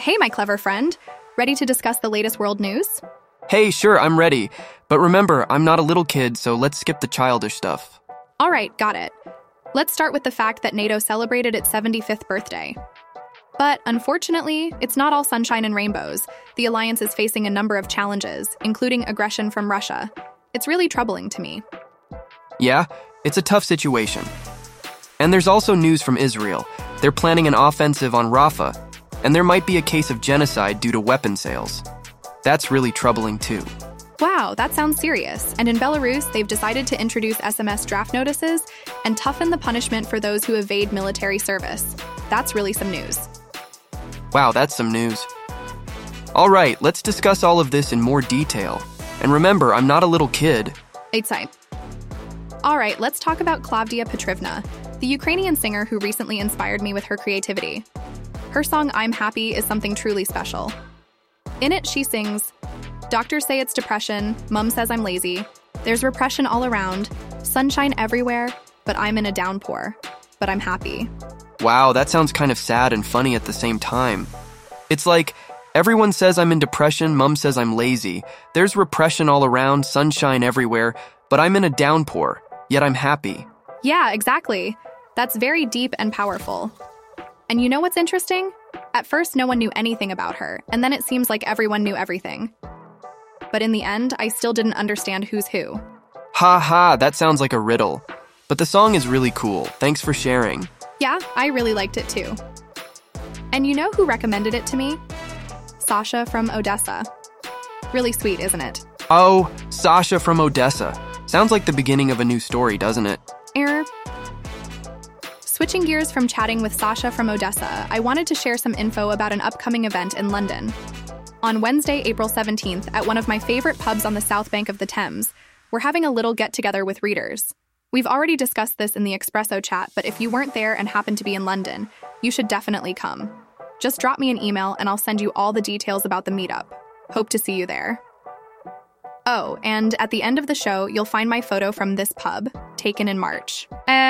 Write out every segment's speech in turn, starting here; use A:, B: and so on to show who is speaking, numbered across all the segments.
A: Hey, my clever friend. Ready to discuss the latest world news?
B: Hey, sure, I'm ready. But remember, I'm not a little kid, so let's skip the childish stuff.
A: All right, got it. Let's start with the fact that NATO celebrated its 75th birthday. But unfortunately, it's not all sunshine and rainbows. The alliance is facing a number of challenges, including aggression from Russia. It's really troubling to me.
B: Yeah, it's a tough situation. And there's also news from Israel. They're planning an offensive on Rafah, and there might be a case of genocide due to weapon sales. That's really troubling too.
A: Wow, that sounds serious. And in Belarus, they've decided to introduce SMS draft notices and toughen the punishment for those who evade military service. That's really some news.
B: Wow, that's some news. All right, let's discuss all of this in more detail. And remember, I'm not a little kid.
A: Eitzai. All right, let's talk about Klavdia Petrovna, the Ukrainian singer who recently inspired me with her creativity. Her song I'm Happy is something truly special. In it, she sings, "Doctors say it's depression, mom says I'm lazy, there's repression all around, sunshine everywhere, but I'm in a downpour, but I'm happy."
B: Wow, that sounds kind of sad and funny at the same time. It's like, everyone says I'm in depression, mom says I'm lazy, there's repression all around, sunshine everywhere, but I'm in a downpour, yet I'm happy.
A: Yeah, exactly. That's very deep and powerful. And you know what's interesting? At first, no one knew anything about her, and then it seems like everyone knew everything. But in the end, I still didn't understand who's who.
B: Ha ha, that sounds like a riddle. But the song is really cool. Thanks for sharing.
A: Yeah, I really liked it too. And you know who recommended it to me? Sasha from Odessa. Really sweet, isn't it?
B: Oh, Sasha from Odessa. Sounds like the beginning of a new story, doesn't it?
A: Error. Switching gears from chatting with Sasha from Odessa, I wanted to share some info about an upcoming event in London. On Wednesday, April 17th, at one of my favorite pubs on the south bank of the Thames, we're having a little get-together with readers. We've already discussed this in the Espresso chat, but if you weren't there and happen to be in London, you should definitely come. Just drop me an email and I'll send you all the details about the meetup. Hope to see you there. Oh, and at the end of the show, you'll find my photo from this pub, taken in March.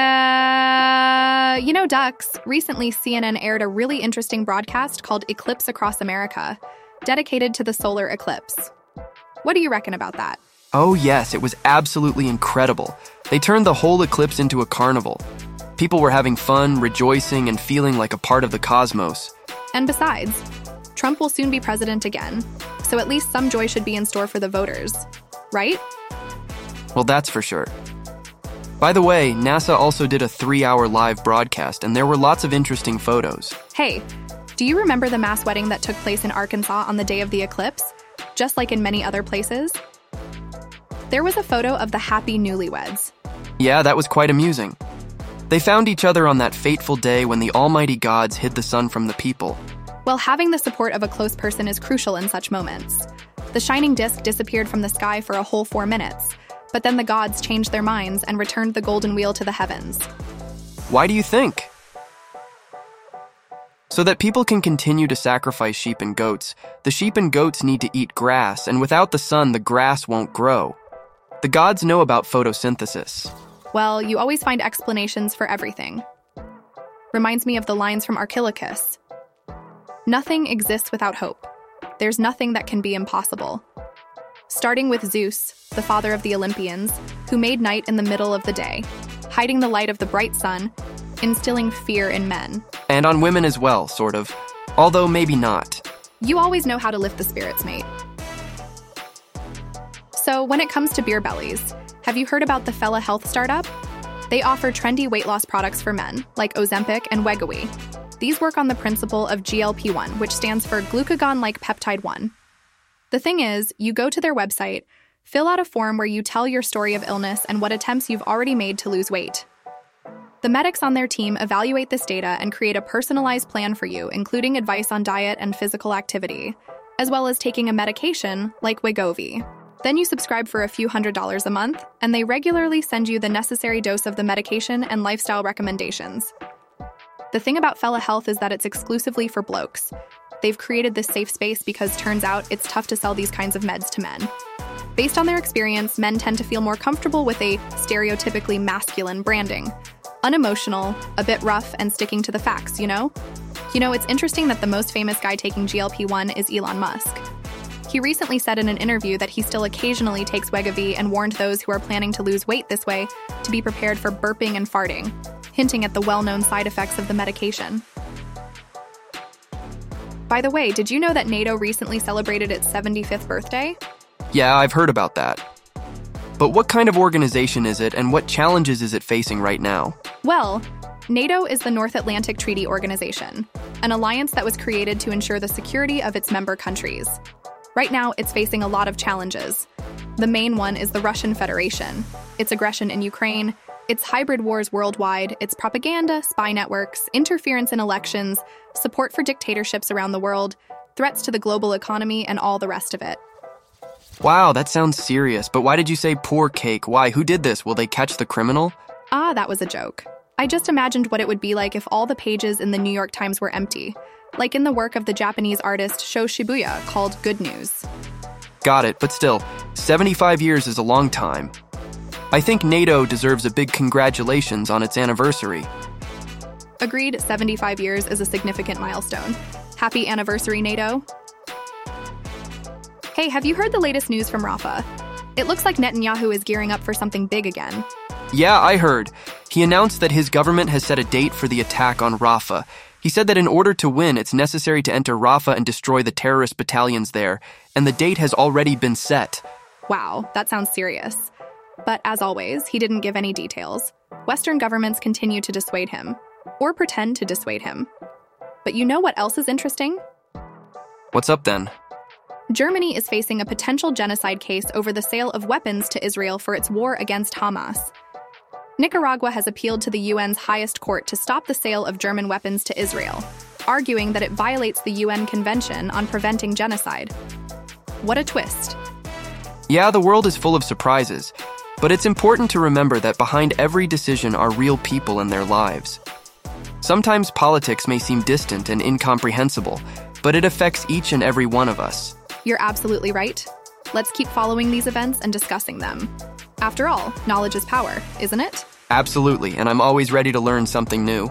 A: Ducks, recently CNN aired a really interesting broadcast called Eclipse Across America, dedicated to the solar eclipse. What do you reckon about that?
B: Oh yes, it was absolutely incredible. They turned the whole eclipse into a carnival. People were having fun, rejoicing, and feeling like a part of the cosmos.
A: And besides, Trump will soon be president again, so at least some joy should be in store for the voters, right?
B: Well, that's for sure. By the way, NASA also did a 3-hour live broadcast, and there were lots of interesting photos.
A: Hey, do you remember the mass wedding that took place in Arkansas on the day of the eclipse, just like in many other places? There was a photo of the happy newlyweds.
B: Yeah, that was quite amusing. They found each other on that fateful day when the almighty gods hid the sun from the people.
A: Well, having the support of a close person is crucial in such moments. The shining disk disappeared from the sky for a whole 4 minutes, but then the gods changed their minds and returned the golden wheel to the heavens.
B: Why do you think? So that people can continue to sacrifice sheep and goats. The sheep and goats need to eat grass, and without the sun, the grass won't grow. The gods know about photosynthesis.
A: Well, you always find explanations for everything. Reminds me of the lines from Archilochus. Nothing exists without hope. There's nothing that can be impossible. Starting with Zeus, the father of the Olympians, who made night in the middle of the day, hiding the light of the bright sun, instilling fear in men.
B: And on women as well, sort of. Although maybe not.
A: You always know how to lift the spirits, mate. So when it comes to beer bellies, have you heard about the Fella Health startup? They offer trendy weight loss products for men, like Ozempic and Wegovy. These work on the principle of GLP-1, which stands for glucagon-like peptide 1. The thing is, you go to their website, fill out a form where you tell your story of illness and what attempts you've already made to lose weight. The medics on their team evaluate this data and create a personalized plan for you, including advice on diet and physical activity, as well as taking a medication like Wegovy. Then you subscribe for a few $100s a month, and they regularly send you the necessary dose of the medication and lifestyle recommendations. The thing about Fella Health is that it's exclusively for blokes. They've created this safe space because turns out it's tough to sell these kinds of meds to men. Based on their experience, men tend to feel more comfortable with a stereotypically masculine branding. Unemotional, a bit rough, and sticking to the facts, you know? You know, it's interesting that the most famous guy taking GLP-1 is Elon Musk. He recently said in an interview that he still occasionally takes Wegovy and warned those who are planning to lose weight this way to be prepared for burping and farting, hinting at the well-known side effects of the medication. By the way, did you know that NATO recently celebrated its 75th birthday?
B: Yeah, I've heard about that. But what kind of organization is it, and what challenges is it facing right now?
A: Well, NATO is the North Atlantic Treaty Organization, an alliance that was created to ensure the security of its member countries. Right now, it's facing a lot of challenges. The main one is the Russian Federation, its aggression in Ukraine, its hybrid wars worldwide, its propaganda, spy networks, interference in elections, support for dictatorships around the world, threats to the global economy, and all the rest of it.
B: Wow, that sounds serious, but why did you say poor cake? Why? Who did this? Will they catch the criminal?
A: That was a joke. I just imagined what it would be like if all the pages in the New York Times were empty, like in the work of the Japanese artist Sho Shibuya called Good News.
B: Got it, but still, 75 years is a long time. I think NATO deserves a big congratulations on its anniversary.
A: Agreed, 75 years is a significant milestone. Happy anniversary, NATO. Hey, have you heard the latest news from Rafah? It looks like Netanyahu is gearing up for something big again.
B: Yeah, I heard. He announced that his government has set a date for the attack on Rafah. He said that in order to win, it's necessary to enter Rafah and destroy the terrorist battalions there, and the date has already been set.
A: Wow, that sounds serious. But as always, he didn't give any details. Western governments continue to dissuade him, or pretend to dissuade him. But you know what else is interesting?
B: What's up then?
A: Germany is facing a potential genocide case over the sale of weapons to Israel for its war against Hamas. Nicaragua has appealed to the UN's highest court to stop the sale of German weapons to Israel, arguing that it violates the UN Convention on Preventing Genocide. What a twist.
B: Yeah, the world is full of surprises, but it's important to remember that behind every decision are real people and their lives. Sometimes politics may seem distant and incomprehensible, but it affects each and every one of us.
A: You're absolutely right. Let's keep following these events and discussing them. After all, knowledge is power, isn't it?
B: Absolutely, and I'm always ready to learn something new.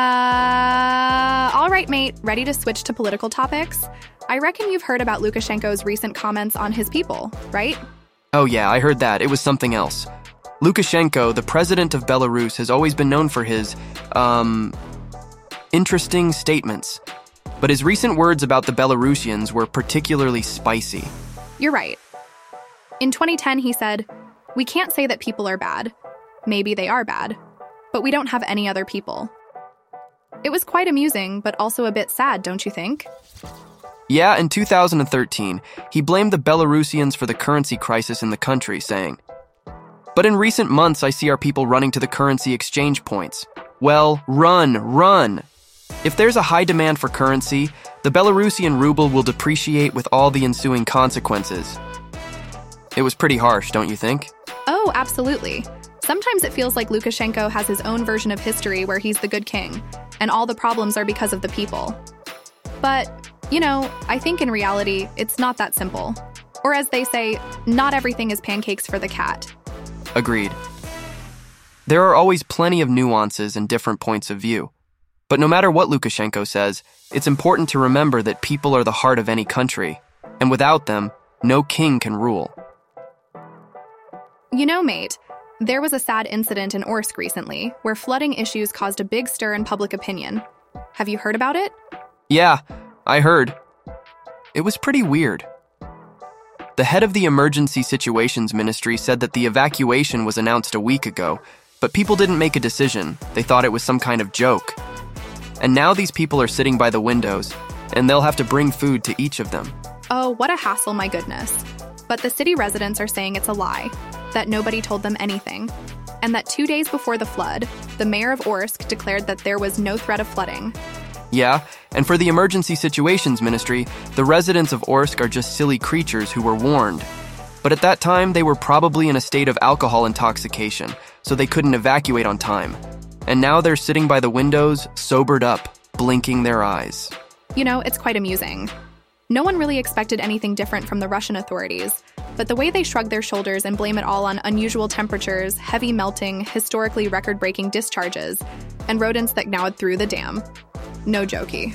A: All right, mate. Ready to switch to political topics? I reckon you've heard about Lukashenko's recent comments on his people, right?
B: Oh yeah, I heard that. It was something else. Lukashenko, the president of Belarus, has always been known for his, interesting statements. But his recent words about the Belarusians were particularly spicy.
A: You're right. In 2010, he said, "We can't say that people are bad. Maybe they are bad, but we don't have any other people." It was quite amusing, but also a bit sad, don't you think?
B: Yeah, in 2013, he blamed the Belarusians for the currency crisis in the country, saying, "But in recent months, I see our people running to the currency exchange points. Well, run! If there's a high demand for currency, the Belarusian ruble will depreciate with all the ensuing consequences." It was pretty harsh, don't you think?
A: Oh, absolutely. Sometimes it feels like Lukashenko has his own version of history where he's the good king, and all the problems are because of the people. But, you know, I think in reality, it's not that simple. Or as they say, not everything is pancakes for the cat.
B: Agreed. There are always plenty of nuances and different points of view. But no matter what Lukashenko says, it's important to remember that people are the heart of any country, and without them, no king can rule.
A: You know, mate, there was a sad incident in Orsk recently where flooding issues caused a big stir in public opinion. Have you heard about it?
B: Yeah, I heard. It was pretty weird. The head of the Emergency Situations Ministry said that the evacuation was announced a week ago, but people didn't make a decision. They thought it was some kind of joke. And now these people are sitting by the windows, and they'll have to bring food to each of them.
A: Oh, what a hassle, my goodness. But the city residents are saying it's a lie, that nobody told them anything, and that 2 days before the flood, the mayor of Orsk declared that there was no threat of flooding.
B: Yeah, and for the Emergency Situations Ministry, the residents of Orsk are just silly creatures who were warned. But at that time, they were probably in a state of alcohol intoxication, so they couldn't evacuate on time. And now they're sitting by the windows, sobered up, blinking their eyes.
A: You know, it's quite amusing. No one really expected anything different from the Russian authorities, but the way they shrug their shoulders and blame it all on unusual temperatures, heavy melting, historically record-breaking discharges, and rodents that gnawed through the dam. No jokey.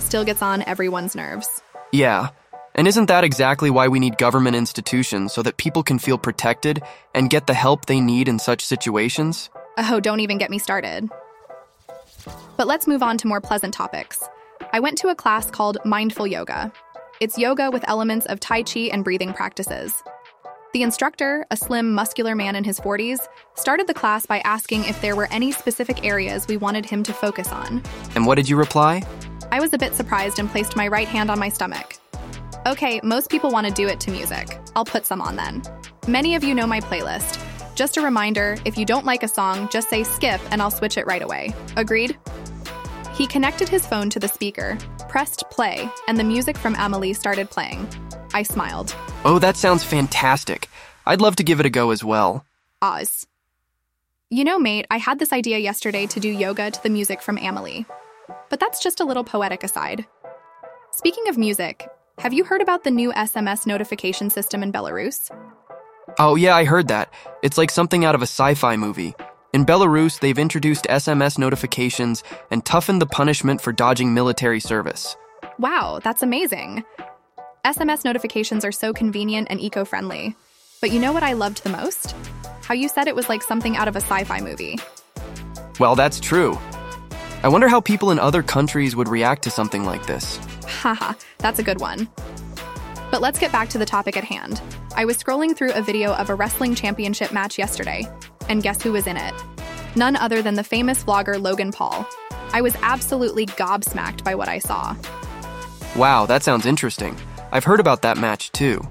A: still gets on everyone's nerves.
B: Yeah. And isn't that exactly why we need government institutions, so that people can feel protected and get the help they need in such situations?
A: Oh, don't even get me started. But let's move on to more pleasant topics. I went to a class called Mindful Yoga. It's yoga with elements of Tai Chi and breathing practices. The instructor, a slim, muscular man in his 40s, started the class by asking if there were any specific areas we wanted him to focus on.
B: And what did you reply?
A: I was a bit surprised and placed my right hand on my stomach. Okay, most people want to do it to music. I'll put some on then. Many of you know my playlist. Just a reminder, if you don't like a song, just say skip and I'll switch it right away. Agreed? He connected his phone to the speaker, pressed play, and the music from Amelie started playing. I smiled.
B: Oh, that sounds fantastic. I'd love to give it a go as well.
A: Oz. You know, mate, I had this idea yesterday to do yoga to the music from Amelie. But that's just a little poetic aside. Speaking of music, have you heard about the new SMS notification system in Belarus?
B: Oh yeah, I heard that. It's like something out of a sci-fi movie. In Belarus, they've introduced SMS notifications and toughened the punishment for dodging military service.
A: Wow, that's amazing. SMS notifications are so convenient and eco-friendly. But you know what I loved the most? How you said it was like something out of a sci-fi movie.
B: Well, that's true. I wonder how people in other countries would react to something like this.
A: Haha, that's a good one. But let's get back to the topic at hand. I was scrolling through a video of a wrestling championship match yesterday, and guess who was in it? None other than the famous vlogger Logan Paul. I was absolutely gobsmacked by what I saw.
B: Wow, that sounds interesting. I've heard about that match too.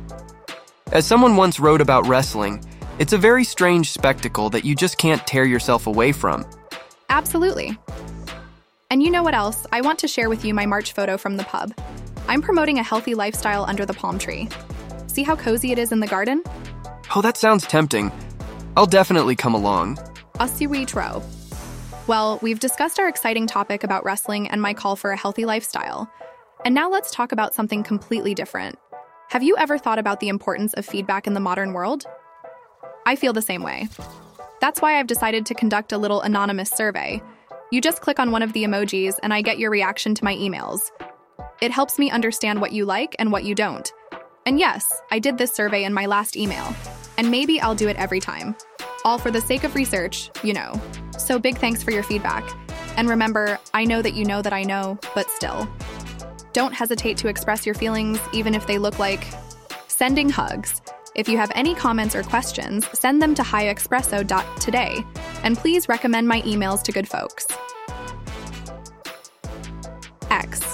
B: As someone once wrote about wrestling, it's a very strange spectacle that you just can't tear yourself away from.
A: Absolutely. And you know what else? I want to share with you my March photo from the pub. I'm promoting a healthy lifestyle under the palm tree. See how cozy it is in the garden?
B: Oh, that sounds tempting. I'll definitely come along.
A: Asiritro. Well, we've discussed our exciting topic about wrestling and my call for a healthy lifestyle. And now let's talk about something completely different. Have you ever thought about the importance of feedback in the modern world? I feel the same way. That's why I've decided to conduct a little anonymous survey. You just click on one of the emojis and I get your reaction to my emails. It helps me understand what you like and what you don't. And yes, I did this survey in my last email. And maybe I'll do it every time. All for the sake of research, you know. So big thanks for your feedback. And remember, I know that you know that I know, but still. Don't hesitate to express your feelings, even if they look like sending hugs. If you have any comments or questions, send them to highexpresso.today. And please recommend my emails to good folks. X.